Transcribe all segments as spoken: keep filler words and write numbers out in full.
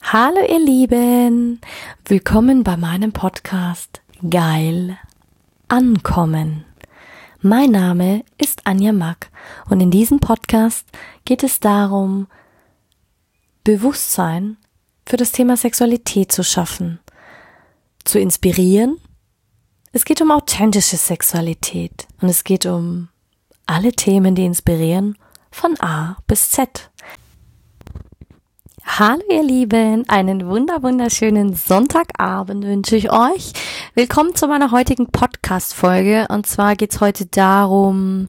Hallo ihr Lieben, willkommen bei meinem Podcast Geil Ankommen. Mein Name ist Anja Mack und in diesem Podcast geht es darum, Bewusstsein für das Thema Sexualität zu schaffen, zu inspirieren. Es geht um authentische Sexualität und es geht um alle Themen, die inspirieren, von A bis Z. Hallo ihr Lieben, einen wunder wunderschönen Sonntagabend wünsche ich euch. Willkommen zu meiner heutigen Podcast-Folge und zwar geht's heute darum,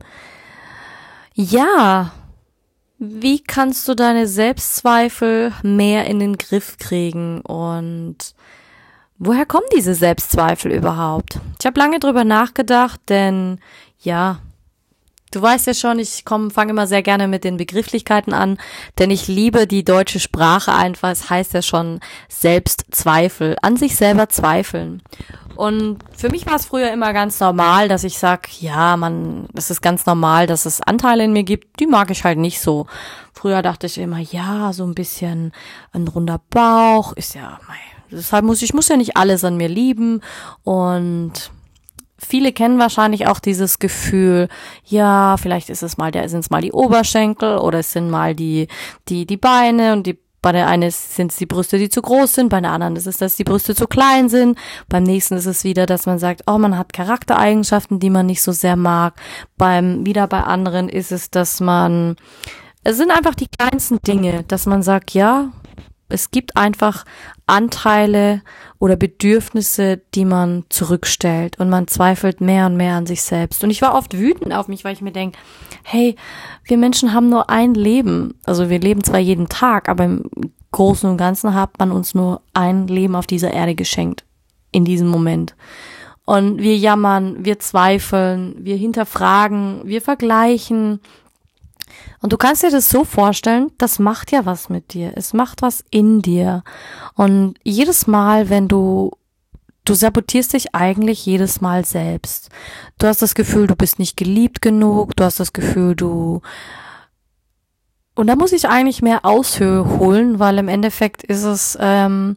ja, wie kannst du deine Selbstzweifel mehr in den Griff kriegen und woher kommen diese Selbstzweifel überhaupt? Ich habe lange drüber nachgedacht, denn ja, du weißt ja schon, ich komme, fange immer sehr gerne mit den Begrifflichkeiten an, denn ich liebe die deutsche Sprache einfach. Es heißt ja schon Selbstzweifel, an sich selber zweifeln. Und für mich war es früher immer ganz normal, dass ich sag, ja, man, es ist ganz normal, dass es Anteile in mir gibt, die mag ich halt nicht so. Früher dachte ich immer, ja, so ein bisschen ein runder Bauch ist ja, deshalb muss ich muss ja nicht alles an mir lieben und viele kennen wahrscheinlich auch dieses Gefühl, ja, vielleicht ist es mal der, sind es mal die Oberschenkel oder es sind mal die, die, die Beine und die, bei der einen sind es die Brüste, die zu groß sind, bei der anderen ist es, dass die Brüste zu klein sind, beim nächsten ist es wieder, dass man sagt, oh, man hat Charaktereigenschaften, die man nicht so sehr mag, beim, wieder bei anderen ist es, dass man, es sind einfach die kleinsten Dinge, dass man sagt, ja, es gibt einfach Anteile oder Bedürfnisse, die man zurückstellt und man zweifelt mehr und mehr an sich selbst. Und ich war oft wütend auf mich, weil ich mir denke, hey, wir Menschen haben nur ein Leben. Also wir leben zwar jeden Tag, aber im Großen und Ganzen hat man uns nur ein Leben auf dieser Erde geschenkt, in diesem Moment. Und wir jammern, wir zweifeln, wir hinterfragen, wir vergleichen. Und du kannst dir das so vorstellen, das macht ja was mit dir. Es macht was in dir. Und jedes Mal, wenn du, du sabotierst dich eigentlich jedes Mal selbst. Du hast das Gefühl, du bist nicht geliebt genug. Du hast das Gefühl, du, und da muss ich eigentlich mehr Aushöhe holen, weil im Endeffekt ist es, ähm,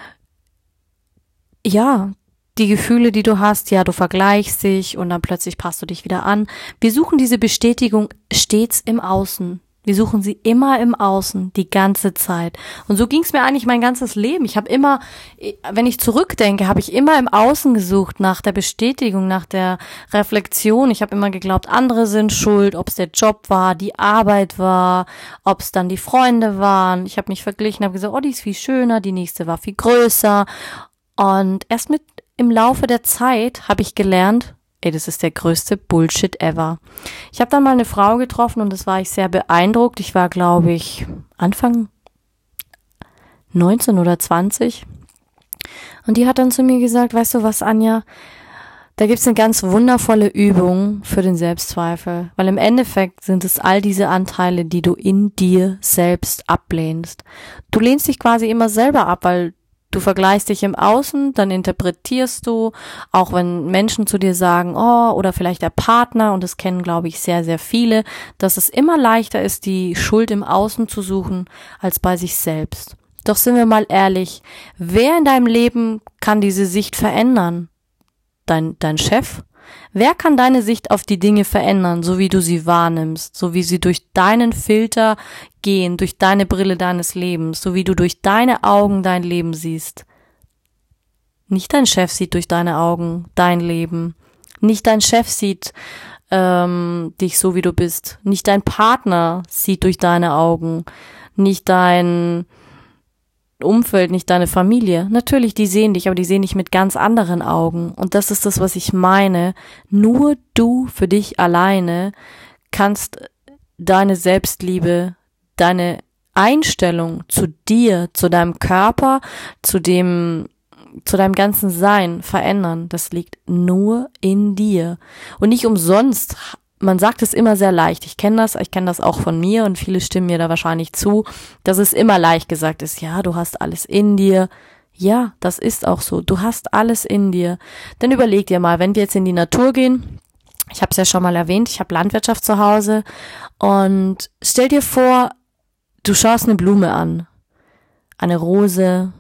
ja, die Gefühle, die du hast, ja, du vergleichst dich und dann plötzlich passt du dich wieder an. Wir suchen diese Bestätigung stets im Außen. Wir suchen sie immer im Außen, die ganze Zeit. Und so ging es mir eigentlich mein ganzes Leben. Ich habe immer, wenn ich zurückdenke, habe ich immer im Außen gesucht nach der Bestätigung, nach der Reflexion. Ich habe immer geglaubt, andere sind schuld, ob es der Job war, die Arbeit war, ob es dann die Freunde waren. Ich habe mich verglichen, habe gesagt, oh, die ist viel schöner, die nächste war viel größer. Und erst mit im Laufe der Zeit habe ich gelernt, ey, das ist der größte Bullshit ever. Ich habe dann mal eine Frau getroffen und das war ich sehr beeindruckt. Ich war, glaube ich, Anfang neunzehn oder zwanzig. Und die hat dann zu mir gesagt, weißt du was, Anja, da gibt's eine ganz wundervolle Übung für den Selbstzweifel. Weil im Endeffekt sind es all diese Anteile, die du in dir selbst ablehnst. Du lehnst dich quasi immer selber ab, weil du vergleichst dich im Außen, dann interpretierst du, auch wenn Menschen zu dir sagen, oh, oder vielleicht der Partner, und das kennen, glaube ich, sehr, sehr viele, dass es immer leichter ist, die Schuld im Außen zu suchen, als bei sich selbst. Doch sind wir mal ehrlich, wer in deinem Leben kann diese Sicht verändern? Dein, dein Chef? Wer kann deine Sicht auf die Dinge verändern, so wie du sie wahrnimmst, so wie sie durch deinen Filter gehen, durch deine Brille deines Lebens, so wie du durch deine Augen dein Leben siehst? Nicht dein Chef sieht durch deine Augen dein Leben. Nicht dein Chef sieht ähm, dich so, wie du bist. Nicht dein Partner sieht durch deine Augen. Nicht dein Umfeld, nicht deine Familie. Natürlich, die sehen dich, aber die sehen dich mit ganz anderen Augen. Und das ist das, was ich meine. Nur du für dich alleine kannst deine Selbstliebe, deine Einstellung zu dir, zu deinem Körper, zu dem, zu deinem ganzen Sein verändern. Das liegt nur in dir. Und nicht umsonst. Man sagt es immer sehr leicht. Ich kenne das, ich kenne das auch von mir und viele stimmen mir da wahrscheinlich zu, dass es immer leicht gesagt ist, ja, du hast alles in dir. Ja, das ist auch so. Du hast alles in dir. Dann überleg dir mal, wenn wir jetzt in die Natur gehen, ich habe es ja schon mal erwähnt, ich habe Landwirtschaft zu Hause und stell dir vor, du schaust eine Blume an. eine Rose.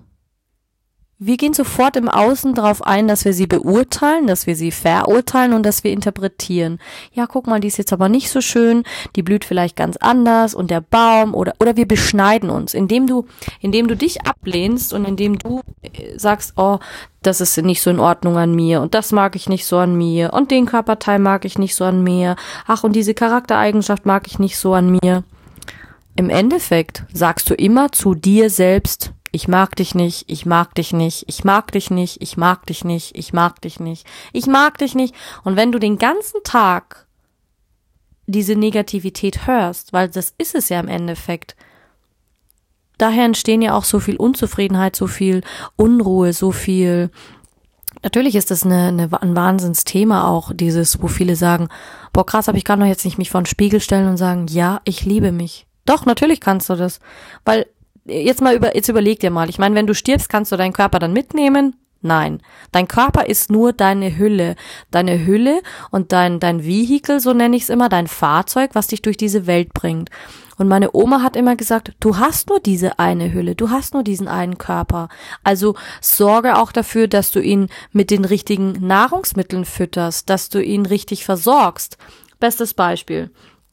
Wir gehen sofort im Außen darauf ein, dass wir sie beurteilen, dass wir sie verurteilen und dass wir interpretieren. Ja, guck mal, die ist jetzt aber nicht so schön, die blüht vielleicht ganz anders und der Baum oder oder wir beschneiden uns, indem du indem du dich ablehnst und indem du sagst, oh, das ist nicht so in Ordnung an mir und das mag ich nicht so an mir und den Körperteil mag ich nicht so an mir. Ach, und diese Charaktereigenschaft mag ich nicht so an mir. Im Endeffekt sagst du immer zu dir selbst: Ich mag dich nicht, ich mag dich nicht, ich mag dich nicht, ich mag dich nicht, ich mag dich nicht, ich mag dich nicht. Und wenn du den ganzen Tag diese Negativität hörst, weil das ist es ja im Endeffekt, daher entstehen ja auch so viel Unzufriedenheit, so viel Unruhe, so viel. Natürlich ist das eine, eine, ein Wahnsinnsthema auch, dieses, wo viele sagen, boah krass, aber ich kann doch jetzt nicht mich vor den Spiegel stellen und sagen, ja, ich liebe mich. Doch, natürlich kannst du das, weil Jetzt mal über, jetzt überleg dir mal. Ich meine, wenn du stirbst, kannst du deinen Körper dann mitnehmen? Nein. Dein Körper ist nur deine Hülle. Deine Hülle und dein, dein Vehikel, so nenne ich es immer, dein Fahrzeug, was dich durch diese Welt bringt. Und meine Oma hat immer gesagt, du hast nur diese eine Hülle, du hast nur diesen einen Körper. Also sorge auch dafür, dass du ihn mit den richtigen Nahrungsmitteln fütterst, dass du ihn richtig versorgst. Bestes Beispiel.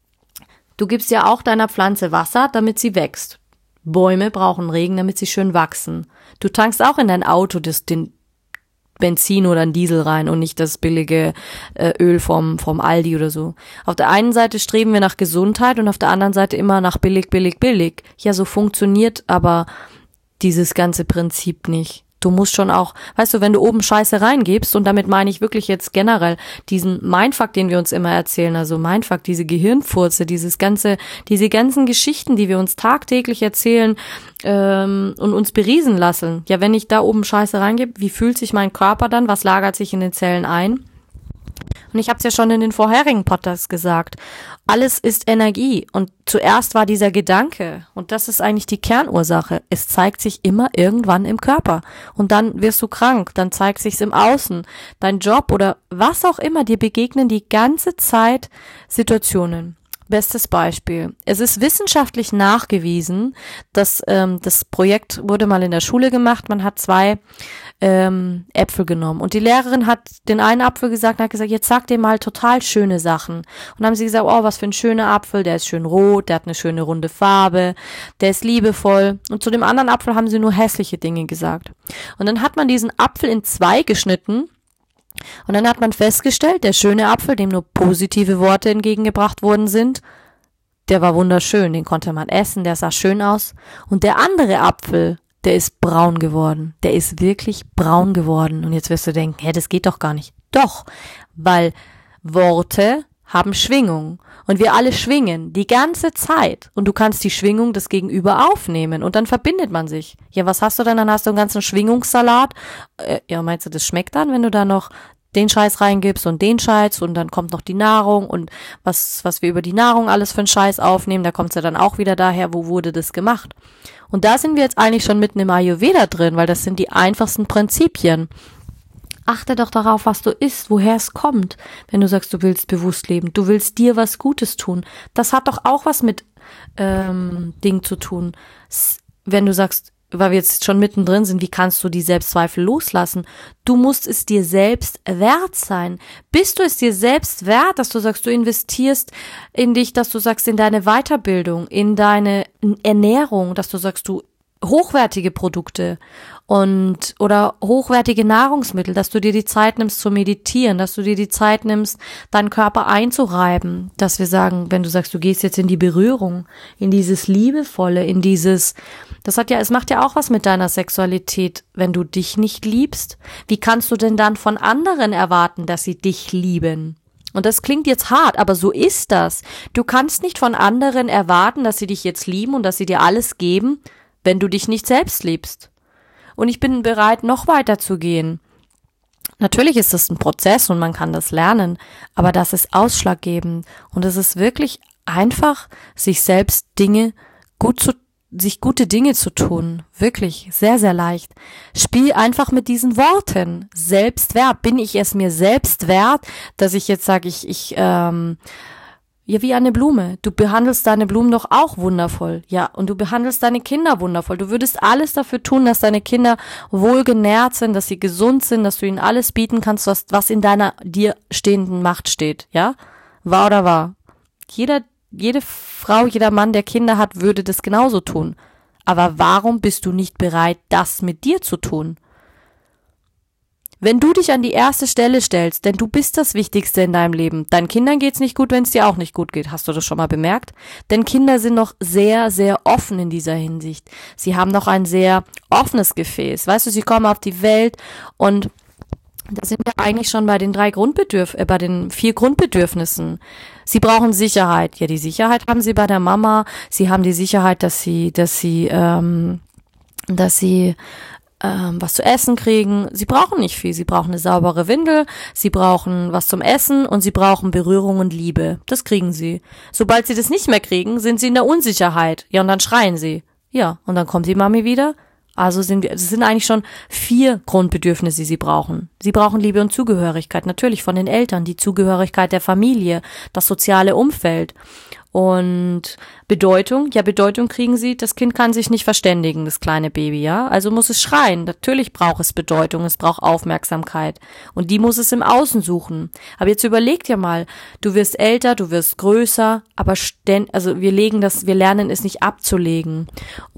Du gibst ja auch deiner Pflanze Wasser, damit sie wächst. Bäume brauchen Regen, damit sie schön wachsen. Du tankst auch in dein Auto das, den Benzin oder einen Diesel rein und nicht das billige äh, Öl vom, vom Aldi oder so. Auf der einen Seite streben wir nach Gesundheit und auf der anderen Seite immer nach billig, billig, billig. Ja, so funktioniert aber dieses ganze Prinzip nicht. Du musst schon auch, weißt du, wenn du oben Scheiße reingibst, und damit meine ich wirklich jetzt generell diesen Mindfuck, den wir uns immer erzählen, also Mindfuck, diese Gehirnfurze, dieses ganze, diese ganzen Geschichten, die wir uns tagtäglich erzählen ähm, und uns beriesen lassen. Ja, wenn ich da oben Scheiße reingebe, wie fühlt sich mein Körper dann? Was lagert sich in den Zellen ein? Und ich habe es ja schon in den vorherigen Podcasts gesagt, alles ist Energie und zuerst war dieser Gedanke und das ist eigentlich die Kernursache. Es zeigt sich immer irgendwann im Körper und dann wirst du krank, dann zeigt sich's im Außen, dein Job oder was auch immer, dir begegnen die ganze Zeit Situationen. Bestes Beispiel. Es ist wissenschaftlich nachgewiesen, dass ähm, das Projekt wurde mal in der Schule gemacht. Man hat zwei ähm, Äpfel genommen und die Lehrerin hat den einen Apfel gesagt und hat gesagt, jetzt sag dir mal total schöne Sachen. Und dann haben sie gesagt, oh, was für ein schöner Apfel, der ist schön rot, der hat eine schöne runde Farbe, der ist liebevoll. Und zu dem anderen Apfel haben sie nur hässliche Dinge gesagt. Und dann hat man diesen Apfel in zwei geschnitten. Und dann hat man festgestellt, der schöne Apfel, dem nur positive Worte entgegengebracht worden sind, der war wunderschön, den konnte man essen, der sah schön aus. Und der andere Apfel, der ist braun geworden. Der ist wirklich braun geworden. Und jetzt wirst du denken, hä, das geht doch gar nicht. Doch, weil Worte haben Schwingung. Und wir alle schwingen die ganze Zeit. Und du kannst die Schwingung des Gegenüber aufnehmen. Und dann verbindet man sich. Ja, was hast du dann? Dann hast du einen ganzen Schwingungssalat. Äh, ja, meinst du, das schmeckt dann, wenn du da noch den Scheiß reingibst und den Scheiß und dann kommt noch die Nahrung und was, was wir über die Nahrung alles für einen Scheiß aufnehmen, da kommt's ja dann auch wieder daher, wo wurde das gemacht. Und da sind wir jetzt eigentlich schon mitten im Ayurveda drin, weil das sind die einfachsten Prinzipien. Achte doch darauf, was du isst, woher es kommt, wenn du sagst, du willst bewusst leben, du willst dir was Gutes tun. Das hat doch auch was mit ähm, Ding zu tun. Wenn du sagst, weil wir jetzt schon mittendrin sind, wie kannst du die Selbstzweifel loslassen? Du musst es dir selbst wert sein. Bist du es dir selbst wert, dass du sagst, du investierst in dich, dass du sagst, in deine Weiterbildung, in deine Ernährung, dass du sagst, du hochwertige Produkte und oder hochwertige Nahrungsmittel, dass du dir die Zeit nimmst zu meditieren, dass du dir die Zeit nimmst, deinen Körper einzureiben, dass wir sagen, wenn du sagst, du gehst jetzt in die Berührung, in dieses Liebevolle, in dieses, das hat ja, es macht ja auch was mit deiner Sexualität, wenn du dich nicht liebst. Wie kannst du denn dann von anderen erwarten, dass sie dich lieben? Und das klingt jetzt hart, aber so ist das. Du kannst nicht von anderen erwarten, dass sie dich jetzt lieben und dass sie dir alles geben, wenn du dich nicht selbst liebst. Und ich bin bereit, noch weiter zu gehen. Natürlich ist das ein Prozess und man kann das lernen, aber das ist ausschlaggebend. Und es ist wirklich einfach, sich selbst Dinge gut zu, sich gute Dinge zu tun. Wirklich, sehr, sehr leicht. Spiel einfach mit diesen Worten. Selbstwert. Bin ich es mir selbst wert, dass ich jetzt sage, ich, ich, ähm, Ja, wie eine Blume. Du behandelst deine Blumen doch auch wundervoll. Ja, und du behandelst deine Kinder wundervoll. Du würdest alles dafür tun, dass deine Kinder wohlgenährt sind, dass sie gesund sind, dass du ihnen alles bieten kannst, was, was in deiner dir stehenden Macht steht. Ja? Wahr oder wahr? Jeder, jede Frau, jeder Mann, der Kinder hat, würde das genauso tun. Aber warum bist du nicht bereit, das mit dir zu tun? Wenn du dich an die erste Stelle stellst, denn du bist das Wichtigste in deinem Leben, deinen Kindern geht's nicht gut, wenn es dir auch nicht gut geht. Hast du das schon mal bemerkt? Denn Kinder sind noch sehr, sehr offen in dieser Hinsicht. Sie haben noch ein sehr offenes Gefäß. Weißt du, sie kommen auf die Welt und da sind wir eigentlich schon bei den drei Grundbedürf äh, bei den vier Grundbedürfnissen. Sie brauchen Sicherheit. Ja, die Sicherheit haben sie bei der Mama. Sie haben die Sicherheit, dass sie, dass sie, ähm, dass sie ähm, was zu essen kriegen. Sie brauchen nicht viel. Sie brauchen eine saubere Windel, sie brauchen was zum Essen und sie brauchen Berührung und Liebe. Das kriegen sie. Sobald sie das nicht mehr kriegen, sind sie in der Unsicherheit. Ja, und dann schreien sie. Ja, und dann kommt die Mami wieder. Also sind wir, es sind eigentlich schon vier Grundbedürfnisse, die sie brauchen. Sie brauchen Liebe und Zugehörigkeit, natürlich von den Eltern, die Zugehörigkeit der Familie, das soziale Umfeld. Und Bedeutung, ja, Bedeutung kriegen sie, das Kind kann sich nicht verständigen, das kleine Baby, ja. Also muss es schreien. Natürlich braucht es Bedeutung, es braucht Aufmerksamkeit. Und die muss es im Außen suchen. Aber jetzt überleg dir mal, du wirst älter, du wirst größer, aber ständ, also wir legen das, wir lernen es nicht abzulegen.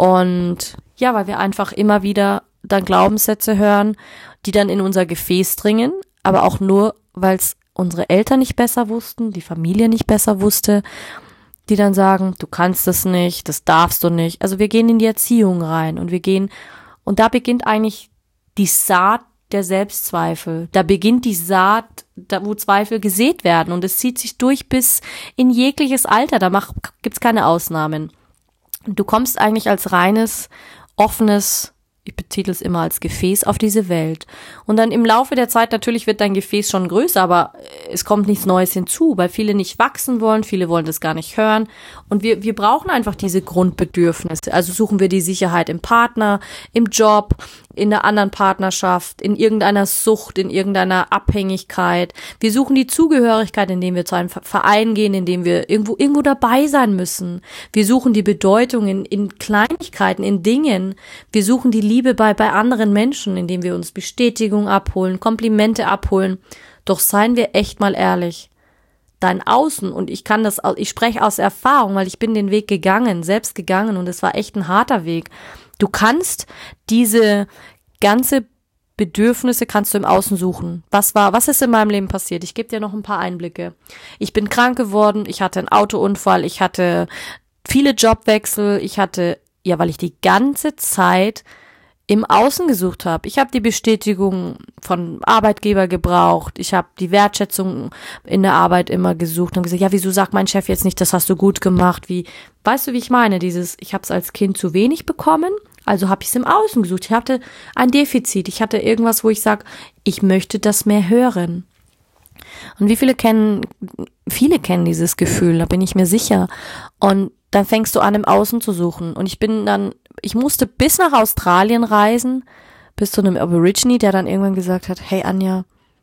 Und ja, weil wir einfach immer wieder dann Glaubenssätze hören, die dann in unser Gefäß dringen, aber auch nur, weil es unsere Eltern nicht besser wussten, die Familie nicht besser wusste, die dann sagen, du kannst das nicht, das darfst du nicht. Also wir gehen in die Erziehung rein und wir gehen, und da beginnt eigentlich die Saat der Selbstzweifel. Da beginnt die Saat, da wo Zweifel gesät werden, und es zieht sich durch bis in jegliches Alter. Da mach, gibt's keine Ausnahmen. Du kommst eigentlich als reines, offenes, ich betitel es immer als Gefäß auf diese Welt. Und dann im Laufe der Zeit, natürlich wird dein Gefäß schon größer, aber es kommt nichts Neues hinzu, weil viele nicht wachsen wollen, viele wollen das gar nicht hören. Und wir, wir brauchen einfach diese Grundbedürfnisse. Also suchen wir die Sicherheit im Partner, im Job, in einer anderen Partnerschaft, in irgendeiner Sucht, in irgendeiner Abhängigkeit. Wir suchen die Zugehörigkeit, indem wir zu einem Verein gehen, indem wir irgendwo irgendwo dabei sein müssen. Wir suchen die Bedeutung in, in Kleinigkeiten, in Dingen. Wir suchen die Liebe bei, bei anderen Menschen, indem wir uns Bestätigung abholen, Komplimente abholen. Doch seien wir echt mal ehrlich. Dein Außen, und ich kann das, ich spreche aus Erfahrung, weil ich bin den Weg gegangen, selbst gegangen, und es war echt ein harter Weg. Du kannst diese ganze Bedürfnisse kannst du im Außen suchen. Was war, was ist in meinem Leben passiert? Ich gebe dir noch ein paar Einblicke. Ich bin krank geworden, ich hatte einen Autounfall, ich hatte viele Jobwechsel, ich hatte, ja, weil ich die ganze Zeit im Außen gesucht habe. Ich habe die Bestätigung von Arbeitgeber gebraucht. Ich habe die Wertschätzung in der Arbeit immer gesucht und gesagt, ja, wieso sagt mein Chef jetzt nicht, das hast du gut gemacht? Wie, weißt du, wie ich meine? Dieses, ich habe es als Kind zu wenig bekommen, also habe ich es im Außen gesucht. Ich hatte ein Defizit. Ich hatte irgendwas, wo ich sage, ich möchte das mehr hören. Und wie viele kennen, viele kennen dieses Gefühl, da bin ich mir sicher. Und dann fängst du an, im Außen zu suchen. Und ich bin dann, ich musste bis nach Australien reisen, bis zu einem Aborigine, der dann irgendwann gesagt hat, hey Anja,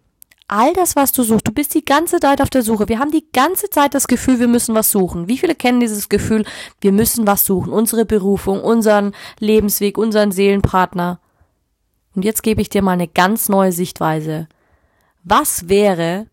all das, was du suchst, du bist die ganze Zeit auf der Suche. Wir haben die ganze Zeit das Gefühl, wir müssen was suchen. Wie viele kennen dieses Gefühl, wir müssen was suchen? Unsere Berufung, unseren Lebensweg, unseren Seelenpartner. Und jetzt gebe ich dir mal eine ganz neue Sichtweise. Was wäre,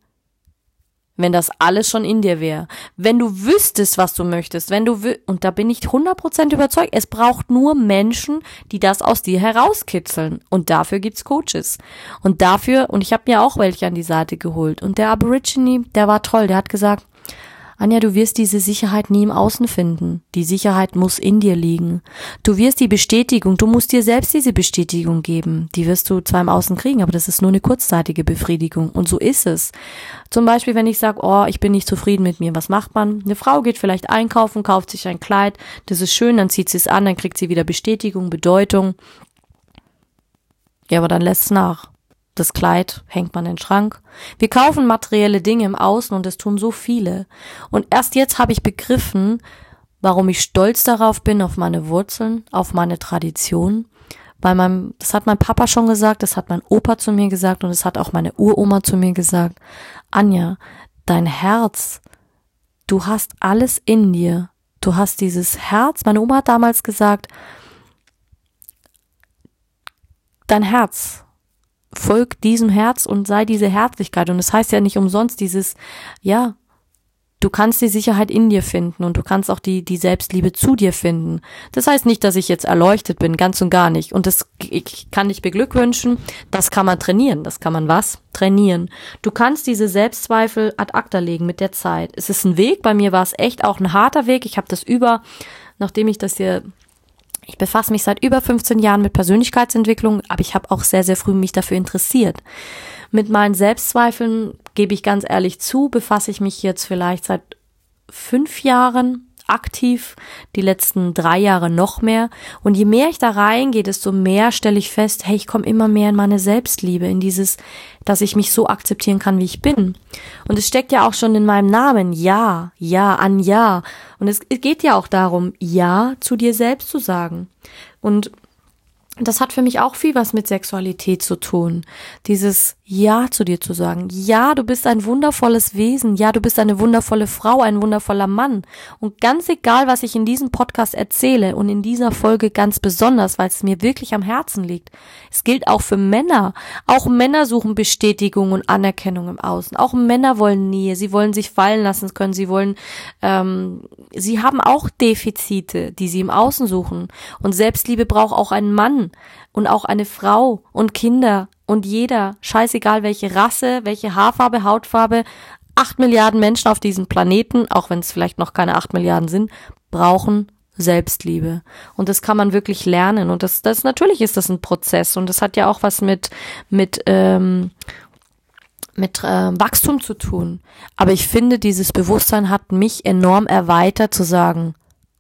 wenn das alles schon in dir wäre? Wenn du wüsstest, was du möchtest, wenn du wü- und da bin ich hundert Prozent überzeugt, es braucht nur Menschen, die das aus dir herauskitzeln. Und dafür gibt's Coaches. Und dafür, und ich habe mir auch welche an die Seite geholt. Und der Aborigine, der war toll, der hat gesagt, Anja, du wirst diese Sicherheit nie im Außen finden. Die Sicherheit muss in dir liegen. Du wirst die Bestätigung, du musst dir selbst diese Bestätigung geben. Die wirst du zwar im Außen kriegen, aber das ist nur eine kurzzeitige Befriedigung. Und so ist es. Zum Beispiel, wenn ich sage, oh, ich bin nicht zufrieden mit mir, was macht man? Eine Frau geht vielleicht einkaufen, kauft sich ein Kleid, das ist schön, dann zieht sie es an, dann kriegt sie wieder Bestätigung, Bedeutung. Ja, aber dann lässt es nach. Das Kleid hängt man in den Schrank. Wir kaufen materielle Dinge im Außen und das tun so viele. Und erst jetzt habe ich begriffen, warum ich stolz darauf bin, auf meine Wurzeln, auf meine Tradition. Weil mein, das hat mein Papa schon gesagt, das hat mein Opa zu mir gesagt und das hat auch meine Uroma zu mir gesagt. Anja, dein Herz, du hast alles in dir. Du hast dieses Herz. Meine Oma hat damals gesagt, dein Herz, folg diesem Herz und sei diese Herzlichkeit. Und das heißt ja nicht umsonst dieses, ja, du kannst die Sicherheit in dir finden und du kannst auch die die Selbstliebe zu dir finden. Das heißt nicht, dass ich jetzt erleuchtet bin, ganz und gar nicht. Und das ich kann dich beglückwünschen, das kann man trainieren. Das kann man was? Trainieren. Du kannst diese Selbstzweifel ad acta legen mit der Zeit. Es ist ein Weg, bei mir war es echt auch ein harter Weg. Ich habe das über, nachdem ich das hier, ich befasse mich seit über fünfzehn Jahren mit Persönlichkeitsentwicklung, aber ich habe auch sehr, sehr früh mich dafür interessiert. Mit meinen Selbstzweifeln, gebe ich ganz ehrlich zu, befasse ich mich jetzt vielleicht seit fünf Jahren aktiv, die letzten drei Jahre noch mehr. Und je mehr ich da reingehe, desto mehr stelle ich fest, hey, ich komme immer mehr in meine Selbstliebe, in dieses, dass ich mich so akzeptieren kann, wie ich bin. Und es steckt ja auch schon in meinem Namen, ja, ja, Anja. Und es geht ja auch darum, ja zu dir selbst zu sagen. Und das hat für mich auch viel was mit Sexualität zu tun. Dieses Ja zu dir zu sagen. Ja, du bist ein wundervolles Wesen. Ja, du bist eine wundervolle Frau, ein wundervoller Mann. Und ganz egal, was ich in diesem Podcast erzähle und in dieser Folge ganz besonders, weil es mir wirklich am Herzen liegt. Es gilt auch für Männer. Auch Männer suchen Bestätigung und Anerkennung im Außen. Auch Männer wollen Nähe. Sie wollen sich fallen lassen können. Sie wollen, ähm, sie haben auch Defizite, die sie im Außen suchen. Und Selbstliebe braucht auch einen Mann. Und auch eine Frau und Kinder und jeder, scheißegal welche Rasse, welche Haarfarbe, Hautfarbe, acht Milliarden Menschen auf diesem Planeten, auch wenn es vielleicht noch keine acht Milliarden sind, brauchen Selbstliebe. Und das kann man wirklich lernen. Und das, das natürlich ist das ein Prozess. Und das hat ja auch was mit mit ähm, mit äh, Wachstum zu tun. Aber ich finde, dieses Bewusstsein hat mich enorm erweitert zu sagen,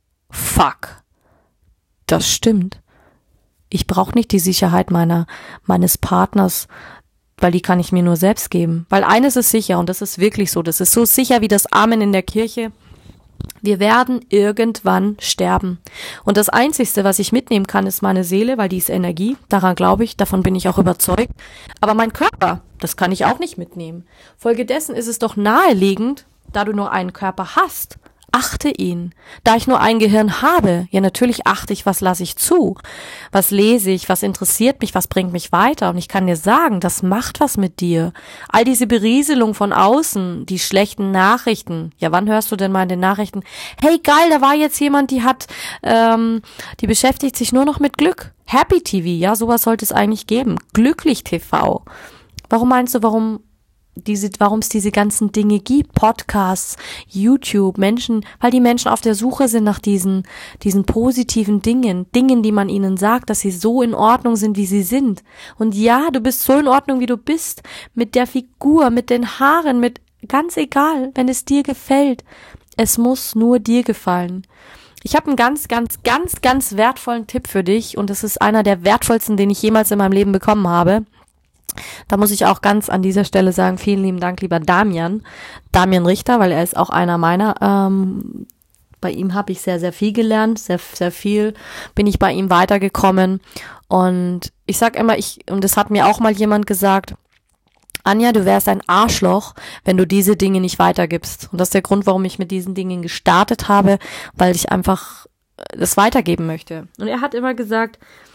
fuck, das stimmt. Ich brauche nicht die Sicherheit meiner meines Partners, weil die kann ich mir nur selbst geben. Weil eines ist sicher, und das ist wirklich so, das ist so sicher wie das Amen in der Kirche, wir werden irgendwann sterben. Und das Einzigste, was ich mitnehmen kann, ist meine Seele, weil die ist Energie, daran glaube ich, davon bin ich auch überzeugt. Aber mein Körper, das kann ich auch nicht mitnehmen. Folgedessen ist es doch naheliegend, da du nur einen Körper hast, achte ihn. Da ich nur ein Gehirn habe, ja natürlich achte ich, was lasse ich zu, was lese ich, was interessiert mich, was bringt mich weiter. Und ich kann dir sagen, das macht was mit dir. All diese Berieselung von außen, die schlechten Nachrichten. Ja, wann hörst du denn mal in den Nachrichten, hey geil, da war jetzt jemand, die hat, ähm, die beschäftigt sich nur noch mit Glück. Happy T V, ja, sowas sollte es eigentlich geben. Glücklich T V. Warum meinst du, warum diese, warum es diese ganzen Dinge gibt, Podcasts, YouTube, Menschen, weil die Menschen auf der Suche sind nach diesen, diesen positiven Dingen, Dingen, die man ihnen sagt, dass sie so in Ordnung sind, wie sie sind. Und ja, du bist so in Ordnung, wie du bist, mit der Figur, mit den Haaren, mit, ganz egal, wenn es dir gefällt. Es muss nur dir gefallen. Ich habe einen ganz, ganz, ganz, ganz wertvollen Tipp für dich und das ist einer der wertvollsten, den ich jemals in meinem Leben bekommen habe. Da muss ich auch ganz an dieser Stelle sagen, vielen lieben Dank, lieber Damian, Damian Richter, weil er ist auch einer meiner, ähm, bei ihm habe ich sehr, sehr viel gelernt, sehr, sehr viel bin ich bei ihm weitergekommen und ich sag immer, ich, und das hat mir auch mal jemand gesagt, Anja, du wärst ein Arschloch, wenn du diese Dinge nicht weitergibst. Und das ist der Grund, warum ich mit diesen Dingen gestartet habe, weil ich einfach das weitergeben möchte. Und er hat immer gesagt,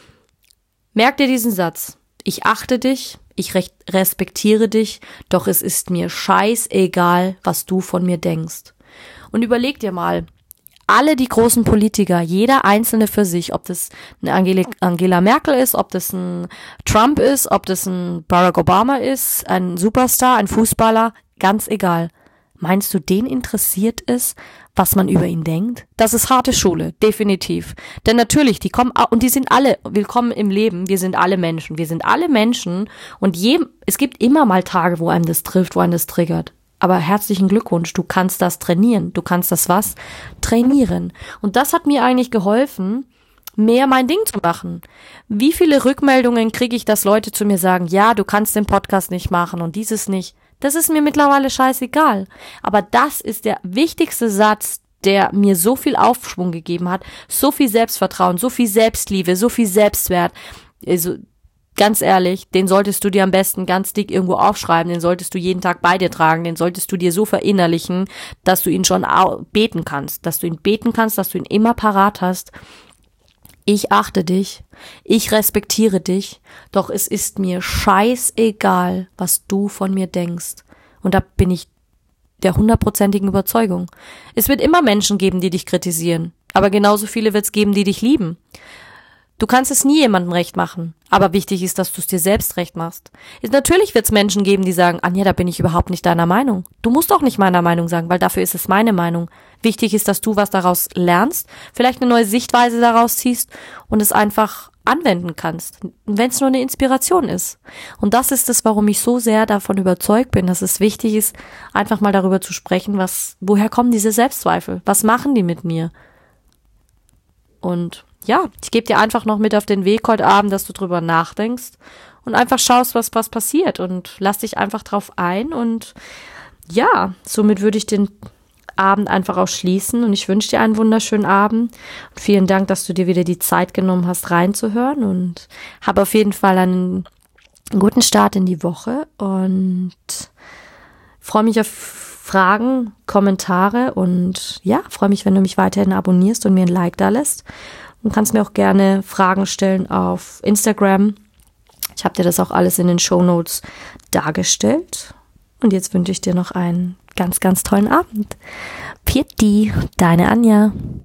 merk dir diesen Satz, ich achte dich, ich respektiere dich, doch es ist mir scheißegal, was du von mir denkst. Und überleg dir mal, alle die großen Politiker, jeder einzelne für sich, ob das eine Angela Merkel ist, ob das ein Trump ist, ob das ein Barack Obama ist, ein Superstar, ein Fußballer, ganz egal. Meinst du, den interessiert es, was man über ihn denkt? Das ist harte Schule, definitiv. Denn natürlich, die kommen, und die sind alle willkommen im Leben, wir sind alle Menschen, wir sind alle Menschen und je, es gibt immer mal Tage, wo einem das trifft, wo einem das triggert. Aber herzlichen Glückwunsch, du kannst das trainieren, du kannst das was? Trainieren. Und das hat mir eigentlich geholfen, mehr mein Ding zu machen. Wie viele Rückmeldungen kriege ich, dass Leute zu mir sagen, ja, du kannst den Podcast nicht machen und dieses nicht. Das ist mir mittlerweile scheißegal. Aber das ist der wichtigste Satz, der mir so viel Aufschwung gegeben hat, so viel Selbstvertrauen, so viel Selbstliebe, so viel Selbstwert. Also ganz ehrlich, den solltest du dir am besten ganz dick irgendwo aufschreiben, den solltest du jeden Tag bei dir tragen, den solltest du dir so verinnerlichen, dass du ihn schon beten kannst, dass du ihn beten kannst, dass du ihn immer parat hast. Ich achte dich, ich respektiere dich, doch es ist mir scheißegal, was du von mir denkst. Und da bin ich der hundertprozentigen Überzeugung. Es wird immer Menschen geben, die dich kritisieren, aber genauso viele wird es geben, die dich lieben. Du kannst es nie jemandem recht machen, aber wichtig ist, dass du es dir selbst recht machst. Natürlich wird es Menschen geben, die sagen, Anja, da bin ich überhaupt nicht deiner Meinung. Du musst auch nicht meiner Meinung sagen, weil dafür ist es meine Meinung. Wichtig ist, dass du was daraus lernst, vielleicht eine neue Sichtweise daraus ziehst und es einfach anwenden kannst, wenn es nur eine Inspiration ist. Und das ist es, warum ich so sehr davon überzeugt bin, dass es wichtig ist, einfach mal darüber zu sprechen, was, woher kommen diese Selbstzweifel? Was machen die mit mir? Und ja, ich gebe dir einfach noch mit auf den Weg heute Abend, dass du drüber nachdenkst und einfach schaust, was, was passiert und lass dich einfach drauf ein und ja, somit würde ich den Abend einfach auch schließen und ich wünsche dir einen wunderschönen Abend und vielen Dank, dass du dir wieder die Zeit genommen hast, reinzuhören und habe auf jeden Fall einen guten Start in die Woche und freue mich auf Fragen, Kommentare und ja, freue mich, wenn du mich weiterhin abonnierst und mir ein Like da lässt. Du kannst mir auch gerne Fragen stellen auf Instagram. Ich habe dir das auch alles in den Shownotes dargestellt. Und jetzt wünsche ich dir noch einen ganz, ganz tollen Abend. Pieti, deine Anja.